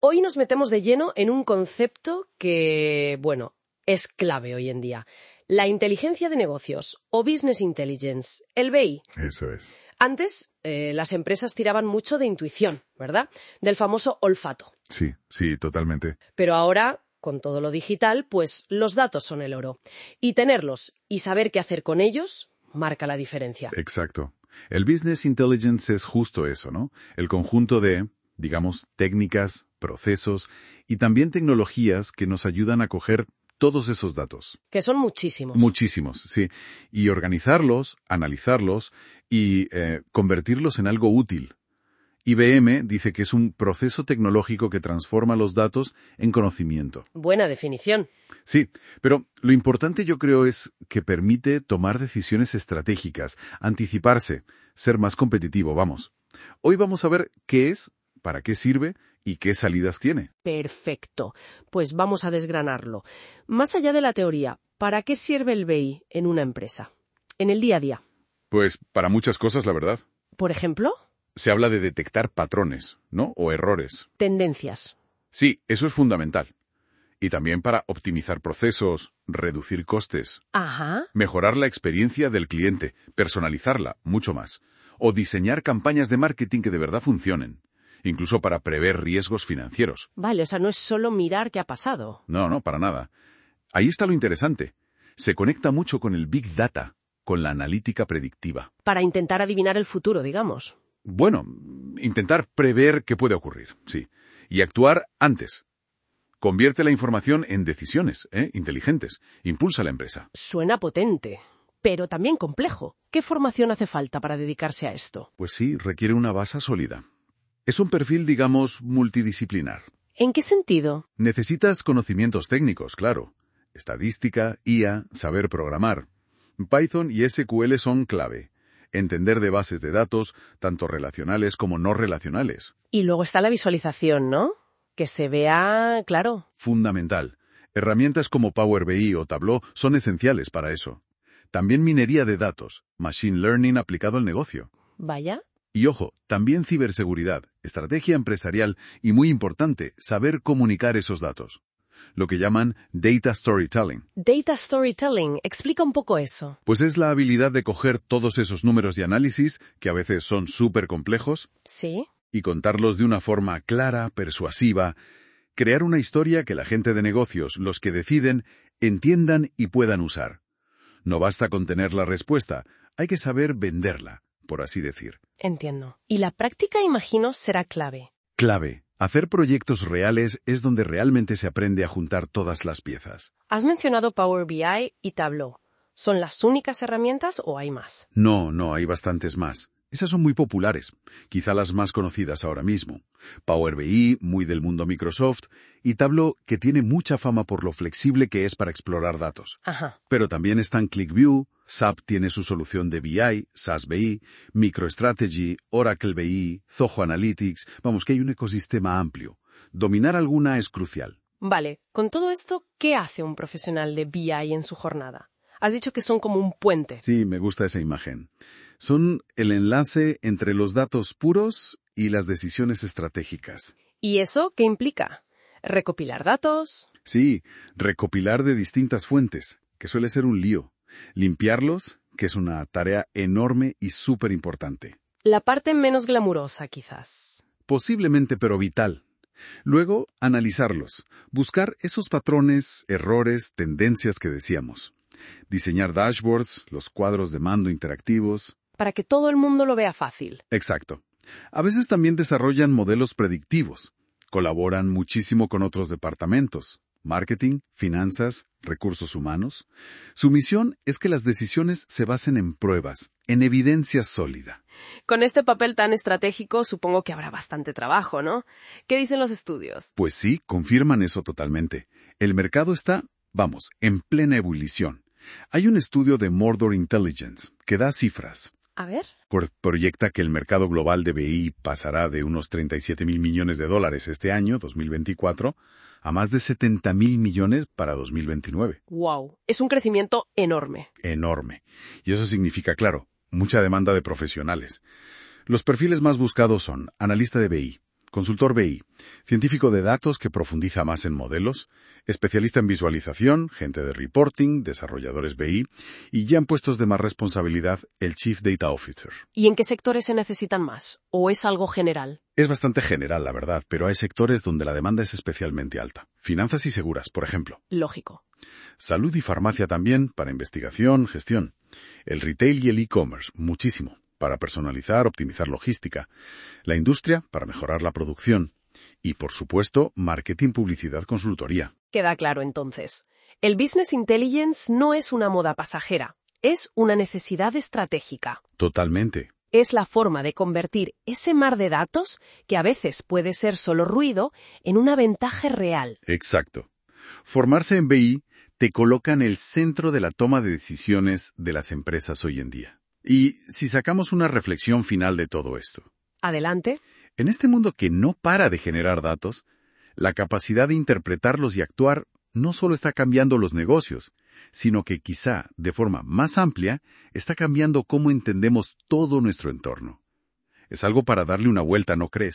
Hoy nos metemos de lleno en un concepto que, bueno, es clave hoy en día. La inteligencia de negocios o Business Intelligence, el BI. Eso es. Antes, las empresas tiraban mucho de intuición, ¿verdad? Del famoso olfato. Sí, totalmente. Pero ahora, con todo lo digital, pues los datos son el oro. Y tenerlos y saber qué hacer con ellos marca la diferencia. Exacto. El Business Intelligence es justo eso, ¿no? El conjunto de, digamos, técnicas, procesos y también tecnologías que nos ayudan a coger todos esos datos. Que son muchísimos. Muchísimos, sí. Y organizarlos, analizarlos y convertirlos en algo útil. IBM dice que es un proceso tecnológico que transforma los datos en conocimiento. Buena definición. Sí, pero lo importante yo creo es que permite tomar decisiones estratégicas, anticiparse, ser más competitivo, vamos. Hoy vamos a ver qué es, para qué sirve y qué salidas tiene. Perfecto. Pues vamos a desgranarlo. Más allá de la teoría, ¿para qué sirve el BI en una empresa? En el día a día. Pues para muchas cosas, la verdad. Por ejemplo, Se habla de detectar patrones, ¿no? O errores. tendencias. Sí, eso es fundamental. Y también para optimizar procesos, reducir costes, Ajá. mejorar la experiencia del cliente, personalizarla, mucho más. O diseñar campañas de marketing que de verdad funcionen. Incluso para prever riesgos financieros. Vale, o sea, no es solo mirar qué ha pasado. No, para nada. Ahí está lo interesante. Se conecta mucho con el Big Data, con la analítica predictiva. Para intentar adivinar el futuro, digamos. Bueno, intentar prever qué puede ocurrir, sí. Y actuar antes. Convierte la información en decisiones, inteligentes. Impulsa la empresa. Suena potente, pero también complejo. ¿Qué formación hace falta para dedicarse a esto? Pues sí, requiere una base sólida. Es un perfil, digamos, multidisciplinar. ¿En qué sentido? Necesitas conocimientos técnicos, claro. Estadística, IA, saber programar. Python y SQL son clave. Entender de bases de datos, tanto relacionales como no relacionales. Y luego está la visualización, ¿no? Que se vea claro. Fundamental. Herramientas como Power BI o Tableau son esenciales para eso. También minería de datos, machine learning aplicado al negocio. Vaya. Y ojo, también ciberseguridad, estrategia empresarial y, muy importante, saber comunicar esos datos. Lo que llaman data storytelling. Data storytelling, explica un poco eso. Pues es la habilidad de coger todos esos números y análisis, que a veces son súper complejos, ¿Sí? y contarlos de una forma clara, persuasiva, crear una historia que la gente de negocios, los que deciden, entiendan y puedan usar. No basta con tener la respuesta, hay que saber venderla, por así decir. Entiendo. Y la práctica, imagino, será clave. Clave. Hacer proyectos reales es donde realmente se aprende a juntar todas las piezas. Has mencionado Power BI y Tableau. ¿Son las únicas herramientas o hay más? No, hay bastantes más. Esas son muy populares, quizá las más conocidas ahora mismo. Power BI, muy del mundo Microsoft, y Tableau, que tiene mucha fama por lo flexible que es para explorar datos. Ajá. Pero también están ClickView, SAP tiene su solución de BI, SAS BI, MicroStrategy, Oracle BI, Zoho Analytics, vamos que hay un ecosistema amplio. Dominar alguna es crucial. Vale, con todo esto, ¿qué hace un profesional de BI en su jornada? Has dicho que son como un puente. Sí, me gusta esa imagen. Son el enlace entre los datos puros y las decisiones estratégicas. ¿Y eso qué implica? ¿Recopilar datos? Sí, recopilar de distintas fuentes, que suele ser un lío. Limpiarlos, que es una tarea enorme y súper importante. La parte menos glamurosa, quizás. Posiblemente, pero vital. Luego, analizarlos, buscar esos patrones, errores, tendencias que decíamos. Diseñar dashboards, los cuadros de mando interactivos. Para que todo el mundo lo vea fácil. Exacto. A veces también desarrollan modelos predictivos. Colaboran muchísimo con otros departamentos. Marketing, finanzas, recursos humanos. Su misión es que las decisiones se basen en pruebas, en evidencia sólida. Con este papel tan estratégico, supongo que habrá bastante trabajo, ¿no? ¿Qué dicen los estudios? Pues sí, confirman eso totalmente. El mercado está, en plena ebullición. Hay un estudio de Mordor Intelligence que da cifras. A ver. Proyecta que el mercado global de BI pasará de unos 37.000 millones de dólares este año, 2024, a más de 70.000 millones para 2029. ¡Wow! Es un crecimiento enorme. Enorme. Y eso significa, claro, mucha demanda de profesionales. Los perfiles más buscados son analista de BI, consultor BI, científico de datos que profundiza más en modelos, especialista en visualización, gente de reporting, desarrolladores BI y ya en puestos de más responsabilidad el Chief Data Officer. ¿Y en qué sectores se necesitan más? ¿O es algo general? Es bastante general, la verdad, pero hay sectores donde la demanda es especialmente alta. Finanzas y seguras, por ejemplo. Lógico. Salud y farmacia también, para investigación, gestión. El retail y el e-commerce, muchísimo, para personalizar, optimizar logística. La industria, para mejorar la producción. Y, por supuesto, marketing, publicidad, consultoría. Queda claro entonces. El Business Intelligence no es una moda pasajera, es una necesidad estratégica. Totalmente. Es la forma de convertir ese mar de datos, que a veces puede ser solo ruido, en una ventaja real. Exacto. Formarse en BI te coloca en el centro de la toma de decisiones de las empresas hoy en día. Y si sacamos una reflexión final de todo esto. Adelante. En este mundo que no para de generar datos, la capacidad de interpretarlos y actuar no solo está cambiando los negocios, sino que quizá, de forma más amplia, está cambiando cómo entendemos todo nuestro entorno. Es algo para darle una vuelta, ¿no crees?